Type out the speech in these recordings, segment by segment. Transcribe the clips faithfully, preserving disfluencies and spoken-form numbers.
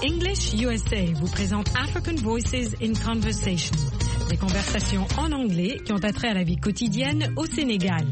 English U S A vous présente African Voices in Conversation, des conversations en anglais qui ont attrait à la vie quotidienne au Sénégal.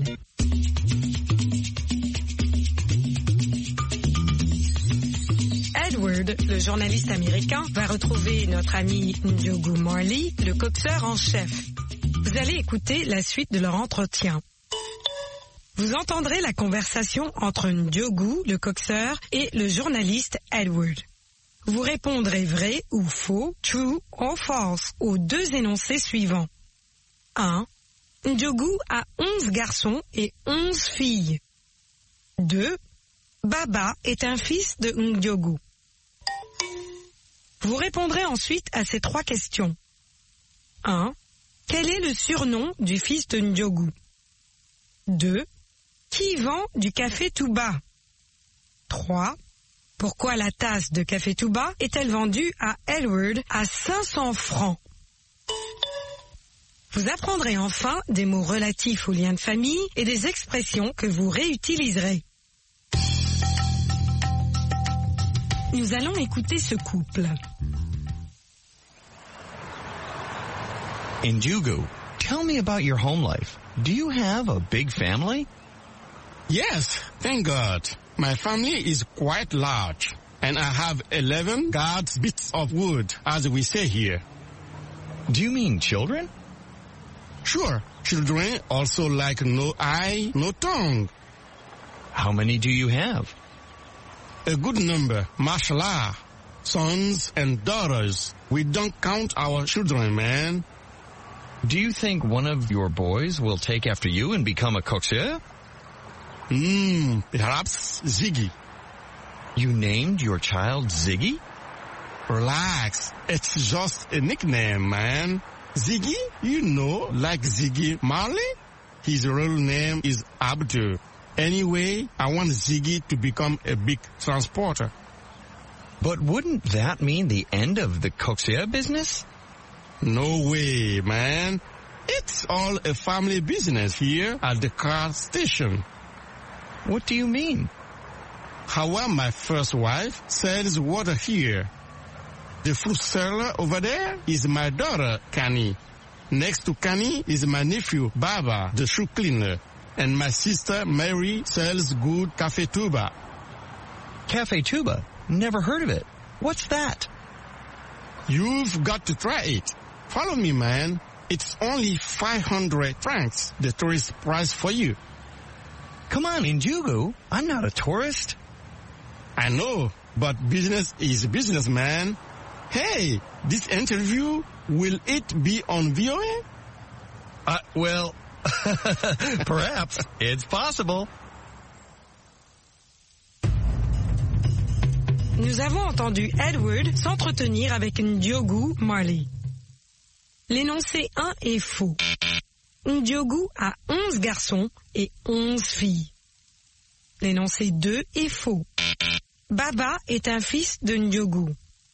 Edward, le journaliste américain, va retrouver notre ami Ndiogu Marley, le coxeur en chef. Vous allez écouter la suite de leur entretien. Vous entendrez la conversation entre Ndiogu, le coxeur, et le journaliste Edward. Vous répondrez vrai ou faux, true or false, aux deux énoncés suivants. un. Ndiogu a onze garçons et onze filles. deux. Baba est un fils de Ndiogu. Vous répondrez ensuite à ces trois questions. un. Quel est le surnom du fils de Ndiogu? deux. Qui vend du café Touba? trois. Pourquoi la tasse de café Touba est-elle vendue à Edward à cinq cents francs? Vous apprendrez enfin des mots relatifs aux liens de famille et des expressions que vous réutiliserez. Nous allons écouter ce couple. Ndiogu, tell me about your home life. Do you have a big family? Yes, thank God. My family is quite large, and I have eleven guards bits of wood, as we say here. Do you mean children? Sure, children also like no eye, no tongue. How many do you have? A good number, mashallah. Sons and daughters. We don't count our children, man. Do you think one of your boys will take after you and become a coxeur? Hmm, perhaps Ziggy. You named your child Ziggy? Relax, it's just a nickname, man. Ziggy, you know, like Ziggy Marley? His real name is Abdul. Anyway, I want Ziggy to become a big transporter. But wouldn't that mean the end of the coxeur business? No way, man. It's all a family business here at the car station. What do you mean? How my first wife sells water here. The fruit seller over there is my daughter, Kani. Next to Kani is my nephew, Baba, the shoe cleaner. And my sister, Mary, sells good Café Touba. Café Touba? Never heard of it. What's that? You've got to try it. Follow me, man. It's only five hundred francs, the tourist price for you. Come on, Ndiogu. I'm not a tourist. I know, but business is business, man. Hey, this interview, will it be on V O A? Uh, well, perhaps. It's possible. Nous avons entendu Edward s'entretenir avec Ndiogu Marley. L'énoncé un est faux. Ndiogu a onze garçons et onze filles. L'énoncé deux est faux. Baba est un fils de Ndiogu.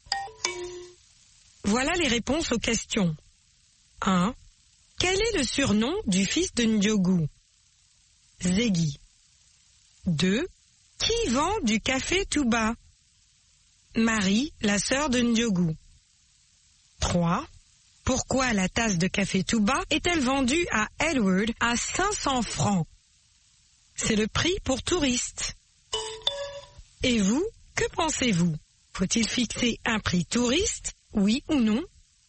Voilà les réponses aux questions. un. Quel est le surnom du fils de Ndiogu? Ziggy. deux. Qui vend du café Touba? Marie, la sœur de Ndiogu. trois. Pourquoi la tasse de café Touba est-elle vendue à Edward à cinq cents francs? C'est le prix pour touristes. Et vous, que pensez-vous? Faut-il fixer un prix touriste, oui ou non?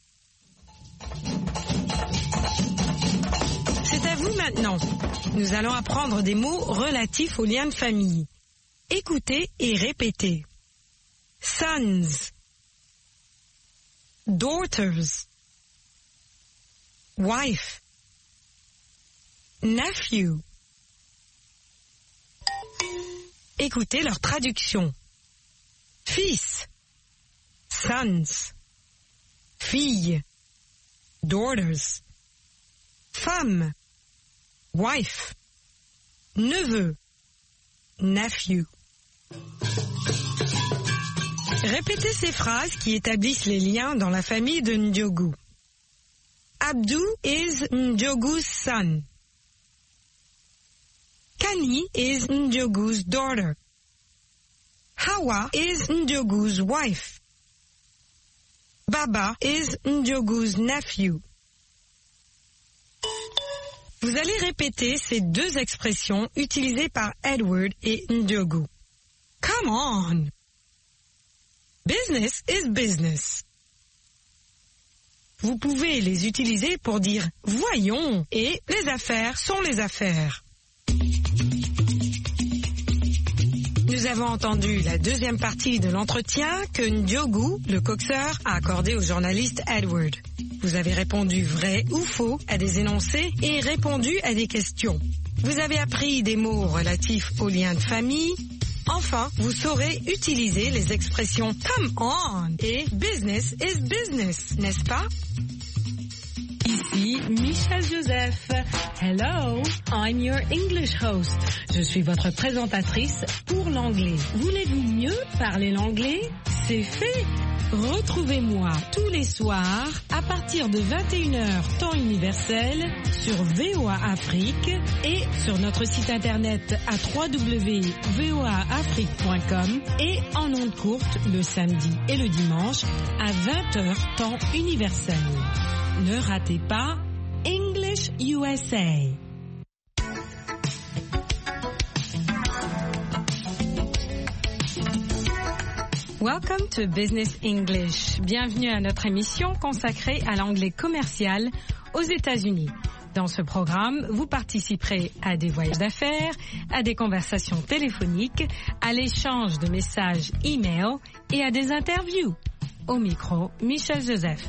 C'est à vous maintenant. Nous allons apprendre des mots relatifs aux liens de famille. Écoutez et répétez. Sons, daughters, wife, nephew. Écoutez leur traduction. Fils, sons. Fille, daughters. Femme, wife. Neveu, nephew. Répétez ces phrases qui établissent les liens dans la famille de Ndiogu. Abdou is Ndiogu's son. Kani is Ndiogu's daughter. Hawa is Ndiogu's wife. Baba is Ndiogu's nephew. Vous allez répéter ces deux expressions utilisées par Edward et Ndiogu. Come on! Business is business. Vous pouvez les utiliser pour dire « voyons » et « les affaires sont les affaires ». Nous avons entendu la deuxième partie de l'entretien que Ndiogu, le coxeur, a accordé au journaliste Edward. Vous avez répondu vrai ou faux à des énoncés et répondu à des questions. Vous avez appris des mots relatifs aux liens de famille. Enfin, vous saurez utiliser les expressions « come on » et « business is business », n'est-ce pas? Ici Michel Joseph. Hello, I'm your English host. Je suis votre présentatrice pour l'anglais. Voulez-vous mieux parler l'anglais? C'est fait. Retrouvez-moi tous les soirs à partir de vingt et une heures temps universel sur V O A Afrique et sur notre site internet à w w w point v o a afrique point com et en ondes courtes le samedi et le dimanche à vingt heures temps universel. Ne ratez pas English U S A. Welcome to Business English. Bienvenue à notre émission consacrée à l'anglais commercial aux États-Unis. Dans ce programme, vous participerez à des voyages d'affaires, à des conversations téléphoniques, à l'échange de messages e-mail et à des interviews. Au micro, Michel Joseph.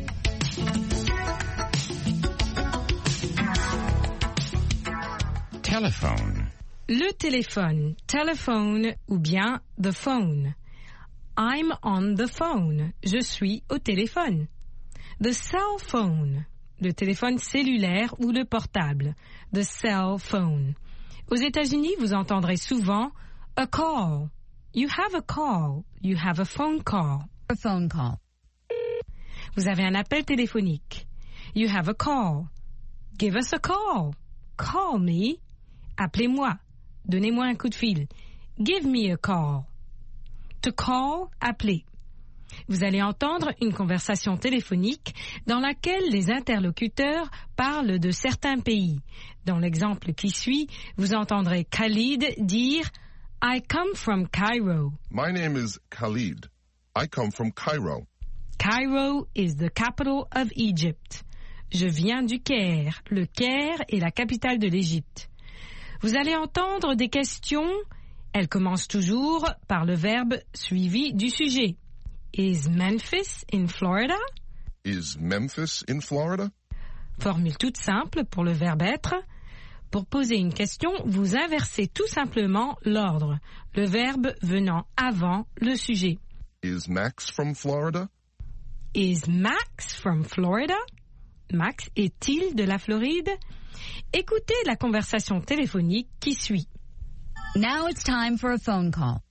Telephone. Le téléphone, telephone ou bien the phone. I'm on the phone. Je suis au téléphone. The cell phone. Le téléphone cellulaire ou le portable. The cell phone. Aux États-Unis, vous entendrez souvent a call. You have a call. You have a phone call. A phone call. Vous avez un appel téléphonique. You have a call. Give us a call. Call me. Appelez-moi. Donnez-moi un coup de fil. Give me a call. To call, appeler. Vous allez entendre une conversation téléphonique dans laquelle les interlocuteurs parlent de certains pays. Dans l'exemple qui suit, vous entendrez Khalid dire « I come from Cairo ». My name is Khalid. I come from Cairo. Cairo is the capital of Egypt. Je viens du Caire. Le Caire est la capitale de l'Égypte. Vous allez entendre des questions. Elles commencent toujours par le verbe suivi du sujet. Is Memphis in Florida? Is Memphis in Florida? Formule toute simple pour le verbe être. Pour poser une question, vous inversez tout simplement l'ordre, le verbe venant avant le sujet. Is Max from Florida? Is Max from Florida? Max est-il de la Floride? Écoutez la conversation téléphonique qui suit. Now it's time for a phone call.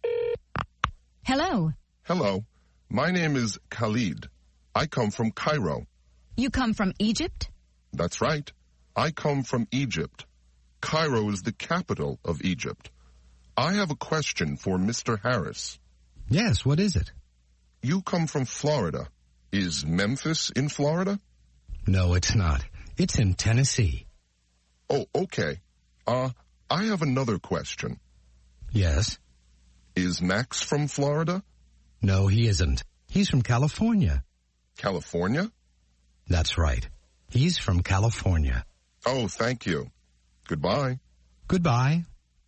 Hello. Hello. My name is Khalid. I come from Cairo. You come from Egypt? That's right. I come from Egypt. Cairo is the capital of Egypt. I have a question for Mister Harris. Yes, what is it? You come from Florida. Is Memphis in Florida? No, it's not. It's in Tennessee. Oh, okay. Uh, I have another question. Yes? Is Max from Florida? No, he isn't. He's from California. California? That's right. He's from California. Oh, thank you. Goodbye. Goodbye.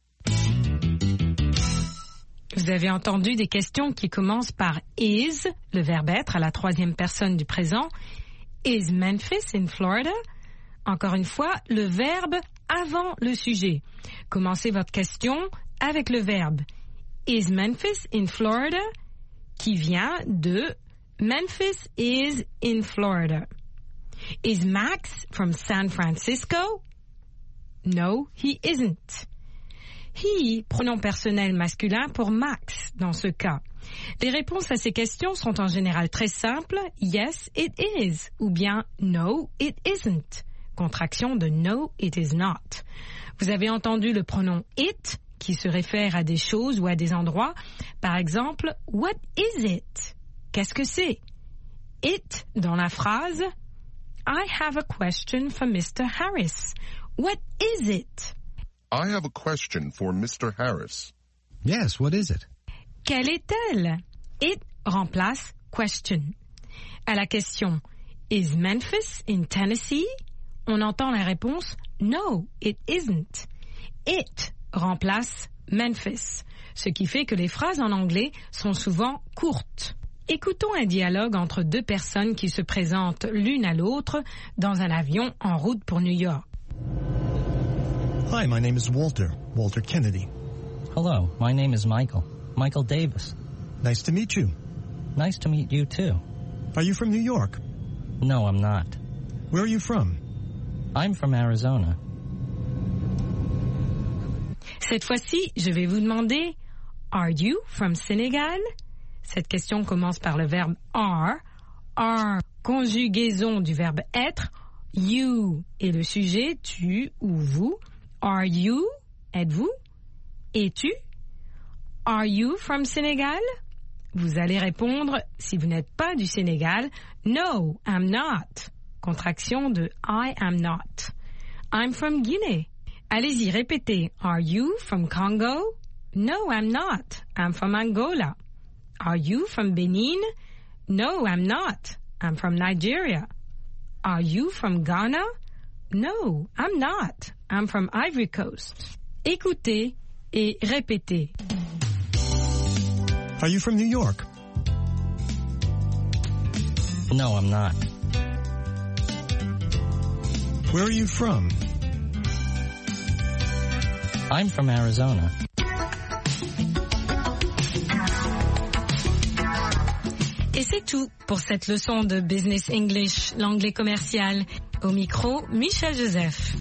Vous avez entendu des questions qui commencent par is, le verbe être à la troisième personne du présent. Is Memphis in Florida? Encore une fois, le verbe avant le sujet. Commencez votre question avec le verbe Is Memphis in Florida? Qui vient de Memphis is in Florida. Is Max from San Francisco? No, he isn't. He, pronom personnel masculin pour Max dans ce cas. Les réponses à ces questions sont en général très simples. Yes, it is. Ou bien no, it isn't. Contraction de no, it is not. Vous avez entendu le pronom it qui se réfère à des choses ou à des endroits. Par exemple, what is it? Qu'est-ce que c'est? it dans la phrase I have a question for Mister Harris. What is it? I have a question for Mister Harris. Yes, what is it? Quelle est-elle? It remplace question. À la question Is Memphis in Tennessee? On entend la réponse No, it isn't. It remplace Memphis, ce qui fait que les phrases en anglais sont souvent courtes. Écoutons un dialogue entre deux personnes qui se présentent l'une à l'autre dans un avion en route pour New York. Hi, my name is Walter, Walter Kennedy. Hello, my name is Michael, Michael Davis. Nice to meet you. Nice to meet you too. Are you from New York? No, I'm not. Where are you from? I'm from Arizona. Cette fois-ci, je vais vous demander Are you from Senegal? Cette question commence par le verbe are. Are, conjugaison du verbe être. You est le sujet, tu ou vous. Are you, êtes-vous? Es-tu? Are you from Senegal? Vous allez répondre, si vous n'êtes pas du Sénégal, No, I'm not. Contraction de I am not. I'm from Guinée. Allez-y, répétez. Are you from Congo? No, I'm not. I'm from Angola. Are you from Benin? No, I'm not. I'm from Nigeria. Are you from Ghana? No, I'm not. I'm from Ivory Coast. Écoutez et répétez. Are you from New York? No, I'm not. Where are you from? I'm from Arizona. Et c'est tout pour cette leçon de Business English, l'anglais commercial. Au micro, Michel Joseph.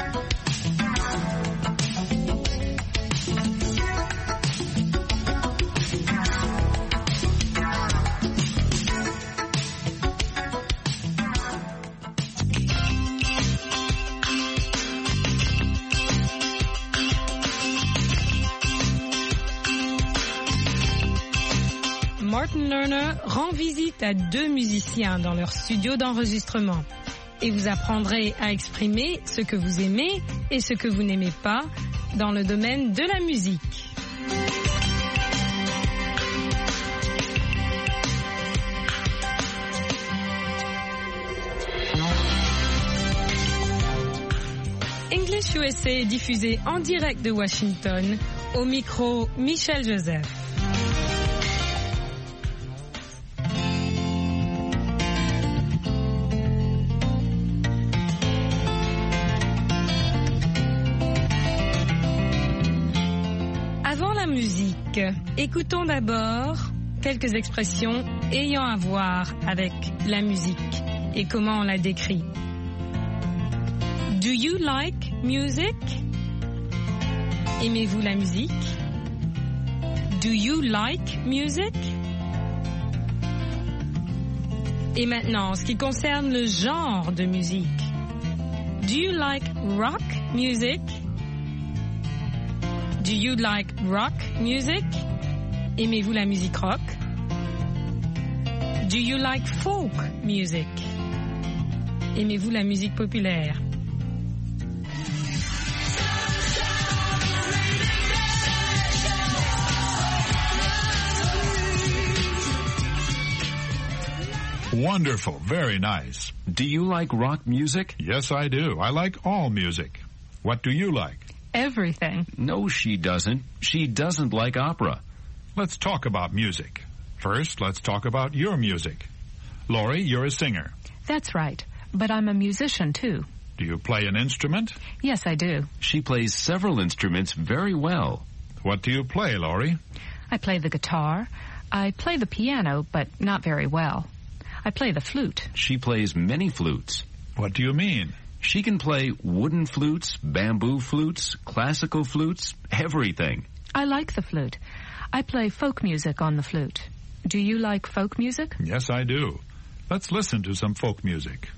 Martin Lerner rend visite à deux musiciens dans leur studio d'enregistrement et vous apprendrez à exprimer ce que vous aimez et ce que vous n'aimez pas dans le domaine de la musique. English U S A est diffusé en direct de Washington, au micro Michel Joseph. Écoutons d'abord quelques expressions ayant à voir avec la musique et comment on la décrit. Do you like music? Aimez-vous la musique? Do you like music? Et maintenant, en ce qui concerne le genre de musique. Do you like rock music? Do you like rock music? Aimez-vous la musique rock? Do you like folk music? Aimez-vous la musique populaire? Wonderful, very nice. Do you like rock music? Yes, I do. I like all music. What do you like? Everything. No, she doesn't. She doesn't like opera. Let's talk about music. First, let's talk about your music. Laurie, you're a singer. That's right. But I'm a musician, too. Do you play an instrument? Yes, I do. She plays several instruments very well. What do you play, Laurie? I play the guitar. I play the piano, but not very well. I play the flute. She plays many flutes. What do you mean? She can play wooden flutes, bamboo flutes, classical flutes, everything. I like the flute. I play folk music on the flute. Do you like folk music? Yes, I do. Let's listen to some folk music.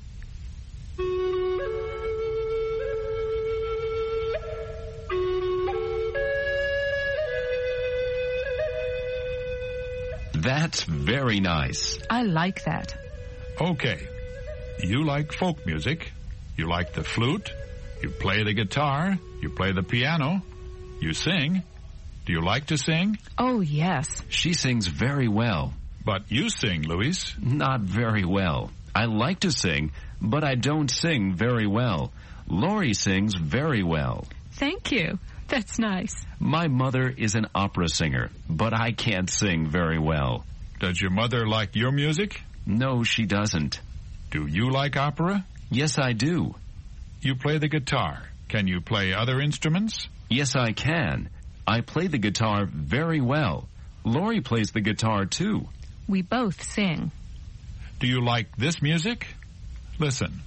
That's very nice. I like that. Okay. You like folk music. You like the flute. You play the guitar. You play the piano. You sing. Do you like to sing? Oh, yes. She sings very well. But you sing, Luis. Not very well. I like to sing, but I don't sing very well. Laurie sings very well. Thank you. That's nice. My mother is an opera singer, but I can't sing very well. Does your mother like your music? No, she doesn't. Do you like opera? Yes, I do. You play the guitar. Can you play other instruments? Yes, I can. I play the guitar very well. Laurie plays the guitar, too. We both sing. Do you like this music? Listen.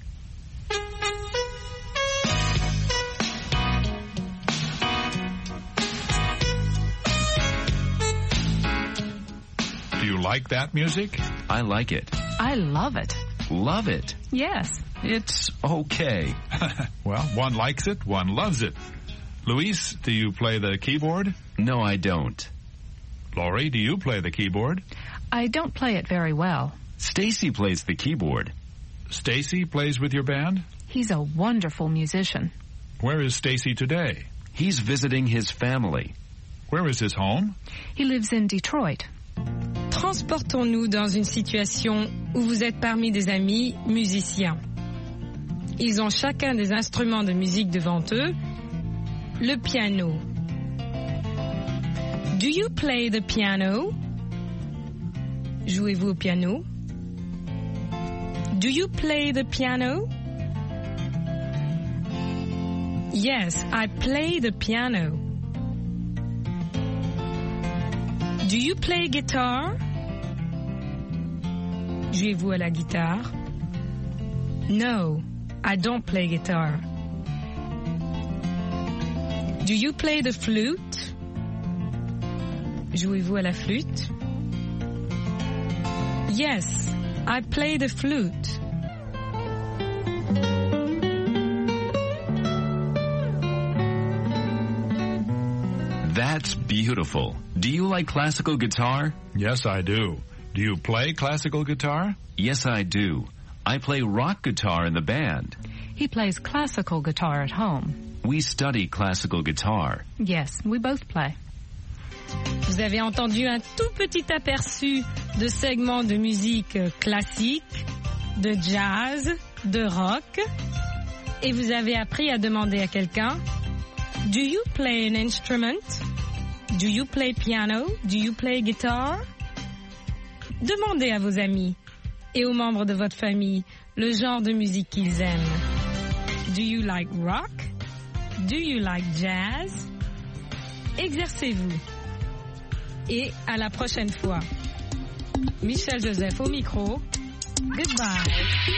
Do you like that music? I like it. I love it. Love it? Yes. It's okay. Well, one likes it, one loves it. Luis, do you play the keyboard? No, I don't. Laurie, do you play the keyboard? I don't play it very well. Stacy plays the keyboard. Stacy plays with your band? He's a wonderful musician. Where is Stacy today? He's visiting his family. Where is his home? He lives in Detroit. Transportons-nous dans une situation où vous êtes parmi des amis musiciens. Ils ont chacun des instruments de musique devant eux. Le piano. Do you play the piano? Jouez-vous au piano? Do you play the piano? Yes, I play the piano. Do you play guitar? Jouez-vous à la guitare? No, I don't play guitar. Do you play the flute? Jouez-vous à la flûte? Yes, I play the flute. That's beautiful. Do you like classical guitar? Yes, I do. Do you play classical guitar? Yes, I do. I play rock guitar in the band. He plays classical guitar at home. We study classical guitar. Yes, we both play. Vous avez entendu un tout petit aperçu de segments de musique classique, de jazz, de rock, et vous avez appris à demander à quelqu'un, do you play an instrument? Do you play piano? Do you play guitar? Demandez à vos amis et aux membres de votre famille le genre de musique qu'ils aiment. Do you like rock? Do you like jazz? Exercez-vous. Et à la prochaine fois. Michel Joseph au micro. Goodbye.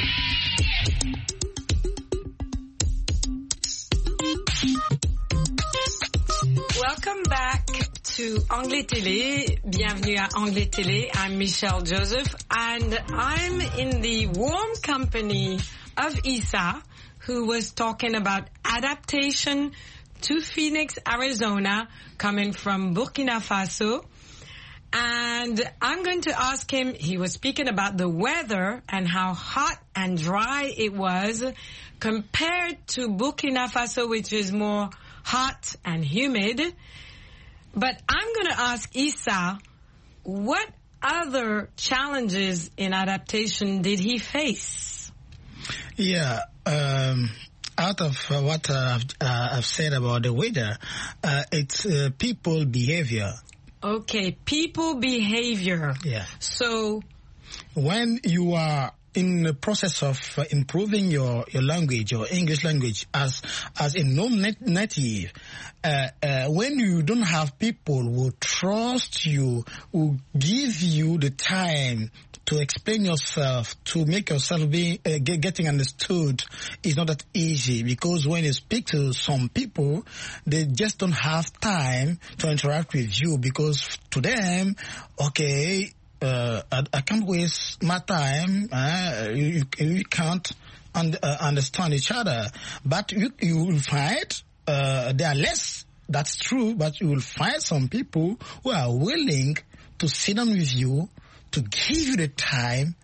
Welcome back to Anglais Télé. Bienvenue à Anglais Télé. I'm Michelle Joseph and I'm in the warm company of Isa, who was talking about adaptation to Phoenix, Arizona, coming from Burkina Faso. And I'm going to ask him, he was speaking about the weather and how hot and dry it was compared to Burkina Faso, which is more hot and humid. But I'm going to ask Isa, what other challenges in adaptation did he face? Yeah, um, out of uh, what uh, I've, uh, I've said about the weather, uh, it's uh, people behavior. Okay, people behavior. Yeah. So, when you are in the process of uh, improving your, your language, your English language, as as a non-native, uh, uh, when you don't have people who trust you, who give you the time to explain yourself, to make yourself be uh, get, getting understood, is not that easy, because when you speak to some people, they just don't have time to interact with you, because to them, okay, uh, I, I can't waste my time, uh, you, you can't un- uh, understand each other, but you, you will find uh, there are less, that's true, but you will find some people who are willing to sit down with you, to give you the time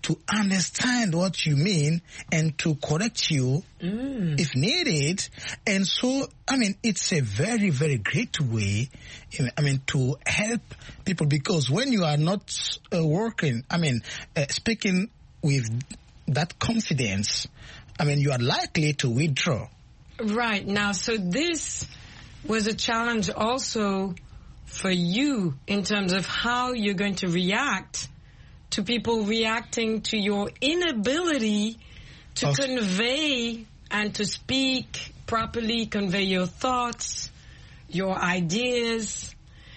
to understand what you mean and to correct you mm. if needed. And so, I mean, it's a very, very great way, I mean, to help people, because when you are not uh, working, I mean, uh, speaking with that confidence, I mean, you are likely to withdraw. Right. Now, so this was a challenge also for you in terms of how you're going to react to people reacting to your inability to also convey and to speak properly, convey your thoughts, your ideas.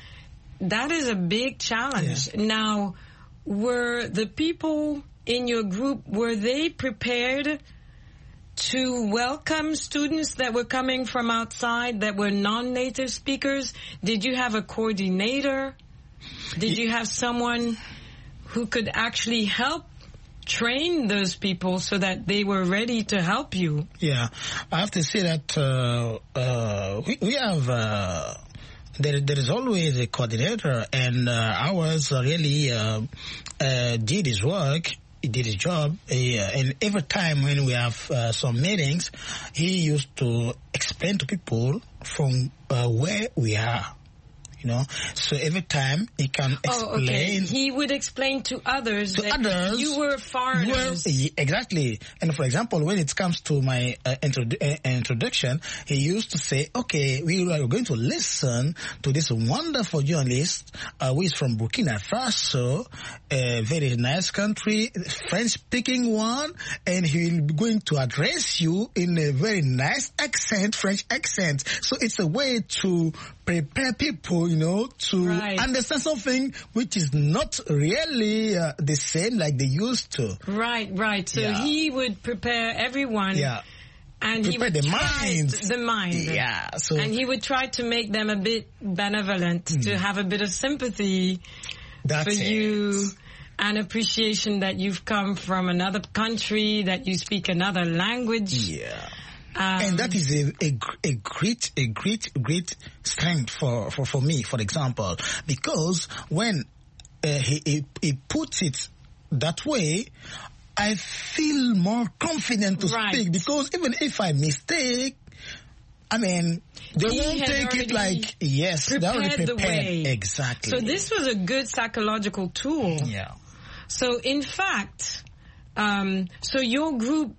That is a big challenge. Yeah. Now, were the people in your group, were they prepared to welcome students that were coming from outside that were non-native speakers? Did you have a coordinator? Did you have someone who could actually help train those people so that they were ready to help you? Yeah, I have to say that uh, uh, we, we have... Uh There, there is always a coordinator, and uh, ours really uh, uh, did his work. He did his job, he, uh, and every time when we have uh, some meetings, he used to explain to people from uh, where we are. You know, so every time he can explain. Oh, okay. He would explain to others to that others, you were foreigners. Were, exactly. And for example, when it comes to my uh, introdu- uh, introduction, he used to say, okay, we are going to listen to this wonderful journalist uh, who is from Burkina Faso, a very nice country, French-speaking one, and he will be going to address you in a very nice accent, French accent. So it's a way to prepare people, you know, to right. understand something which is not really uh, the same like they used to. Right, right. So yeah. he would prepare everyone. Yeah. And prepare he would the try mind. The mind. Yeah. So and he would try to make them a bit benevolent, mm. to have a bit of sympathy That's for it. you. And appreciation that you've come from another country, that you speak another language. Yeah. Um, and that is a, a, a great, a great, great strength for, for, for me, for example, because when uh, he, he, he puts it that way, I feel more confident to right. speak, because even if I mistake, I mean, they he won't take it like, yes, they already prepared. The way. Exactly. So this was a good psychological tool. Yeah. So in fact, um, so your group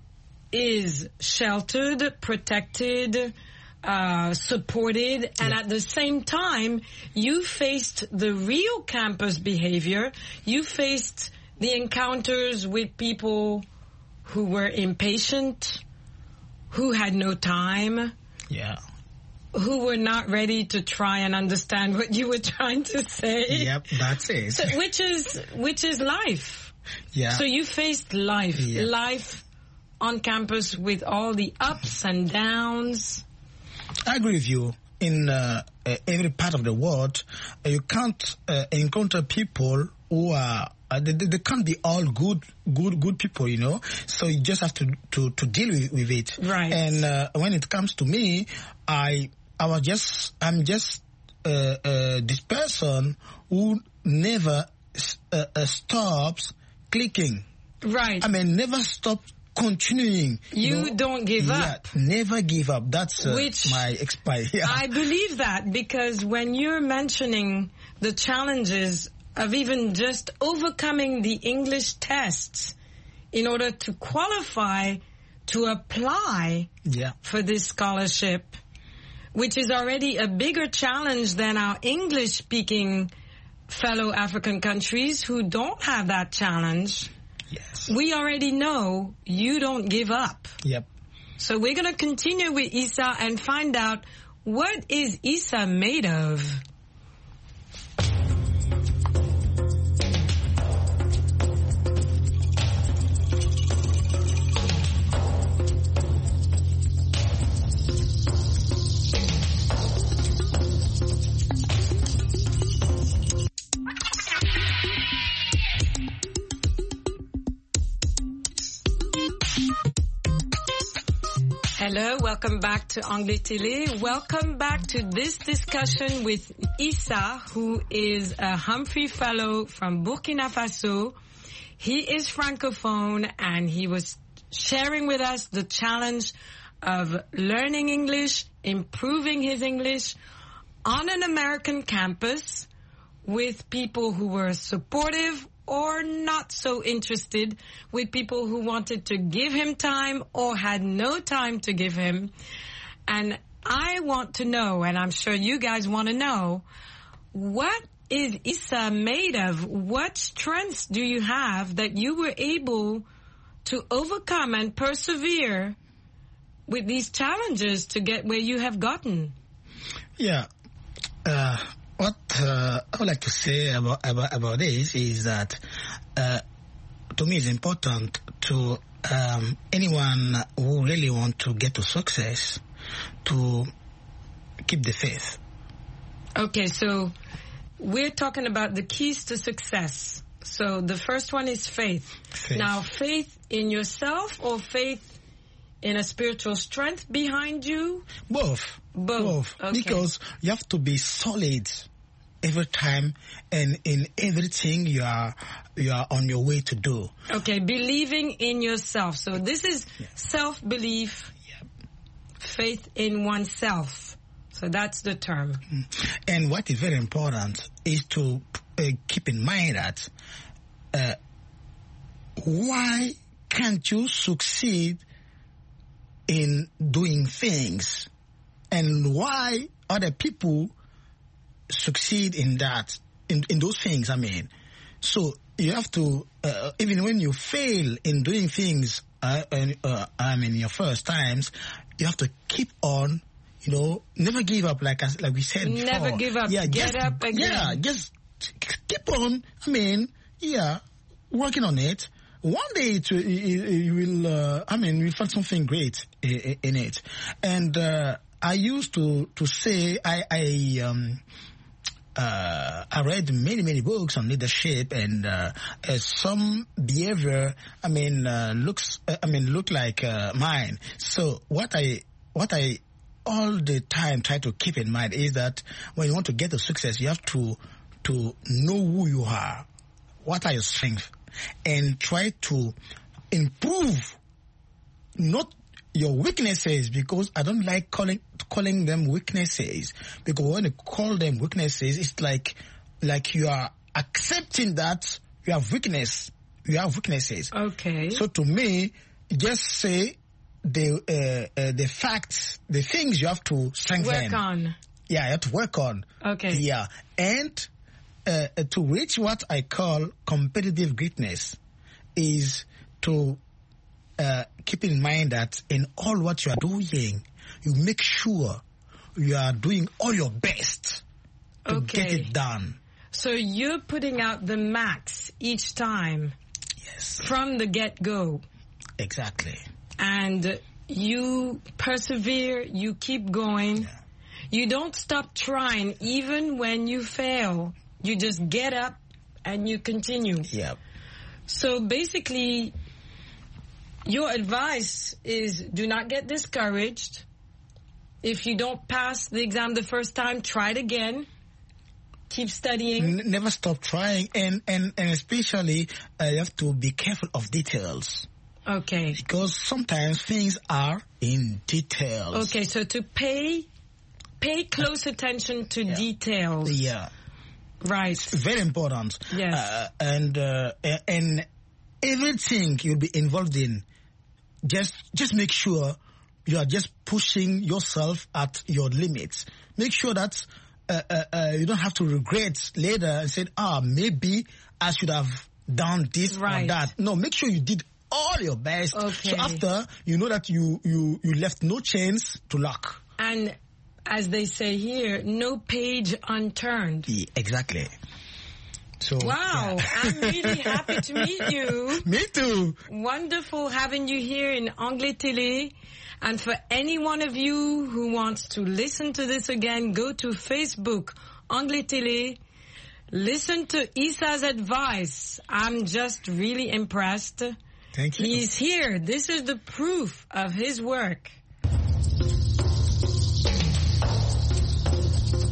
is sheltered, protected, uh, supported, and yeah. at the same time, you faced the real campus behavior. You faced the encounters with people who were impatient, who had no time, yeah, who were not ready to try and understand what you were trying to say. Yep, that's it. So, which is which is life. Yeah. So you faced life, yeah. life. on campus with all the ups and downs. I agree with you. In uh, uh, every part of the world, uh, you can't uh, encounter people who are uh, they, they can't be all good, good, good people, you know. So you just have to to, to deal with, with it. Right. And uh, when it comes to me, I I was just I'm just uh, uh, this person who never uh, uh, stops clicking. Right. I mean, never stops continuing. You, you know? don't give yeah, up. Never give up. That's uh, Which my expire. Yeah. I believe that, because when you're mentioning the challenges of even just overcoming the English tests in order to qualify to apply yeah. for this scholarship, which is already a bigger challenge than our English-speaking fellow African countries who don't have that challenge. Yes. We already know you don't give up. Yep. So we're going to continue with Issa and find out, what is Issa made of? Hello, welcome back to Anglais Télé. Welcome back to this discussion with Issa, who is a Humphrey Fellow from Burkina Faso. He is Francophone, and he was sharing with us the challenge of learning English, improving his English on an American campus with people who were supportive or not so interested, with people who wanted to give him time or had no time to give him. And I want to know, and I'm sure you guys want to know, what is Issa made of? What strengths do you have that you were able to overcome and persevere with these challenges to get where you have gotten? Yeah. Uh, what uh, I would like to say about about, about this is that uh, to me it's important to um, anyone who really want to get to success to keep the faith. Okay, so we're talking about the keys to success. So the first one is faith. faith. Now, faith in yourself or faith in a spiritual strength behind you? Both. Both. Both. Okay. Because you have to be solid every time and in everything you are you are on your way to do. Okay, believing in yourself. So this is yeah. self-belief, yeah. faith in oneself. So that's the term. And what is very important is to uh, keep in mind that uh, why can't you succeed in doing things, and why other people succeed in that, in, in those things, I mean. So you have to, uh, even when you fail in doing things, uh, and, uh, I mean, your first times, you have to keep on, you know, never give up, like as, like we said before. Never give up. Yeah, Get just, up again. Yeah, just keep on, I mean, yeah, working on it. One day it, it, it will, uh, I mean, we find something great in, in it. And uh, I used to, to say, I, I, um, uh, I read many, many books on leadership, and uh, uh, some behavior, I mean, uh, looks, uh, I mean, look like uh, mine. So what I, what I all the time try to keep in mind is that when you want to get to success, you have to, to know who you are. What are your strengths? And try to improve not your weaknesses, because I don't like calling calling them weaknesses, because when you call them weaknesses, it's like like you are accepting that you have weakness. You have weaknesses. Okay. So to me, just say the uh, uh, the facts, the things you have to strengthen. Work on. Yeah, you have to work on. Okay. Yeah, and. Uh, to reach what I call competitive greatness is to uh, keep in mind that in all what you are doing, you make sure you are doing all your best to okay. get it done. So you're putting out the max each time. Yes. From the get-go. Exactly. And you persevere, you keep going. Yeah. You don't stop trying even when you fail. You just get up and you continue. Yeah. So basically, your advice is do not get discouraged. If you don't pass the exam the first time, try it again. Keep studying. N- never stop trying. And, and, and especially, uh, you have to be careful of details. Okay. Because sometimes things are in details. Okay, so to pay, pay close attention to yeah. details. Yeah. Right. It's very important. Yes. Uh, and, uh, and everything you'll be involved in, just, just make sure you are just pushing yourself at your limits. Make sure that, uh, uh, uh, you don't have to regret later and say, ah, maybe I should have done this right. or that. No, make sure you did all your best. Okay. So after, you know that you, you, you left no chance to luck. And, as they say here, no page unturned. Yeah, exactly. So, wow, yeah. I'm really happy to meet you. Me too. Wonderful having you here in Anglais Télé. And for any one of you who wants to listen to this again, go to Facebook, Anglais Télé. Listen to Issa's advice. I'm just really impressed. Thank you. He's here. This is the proof of his work.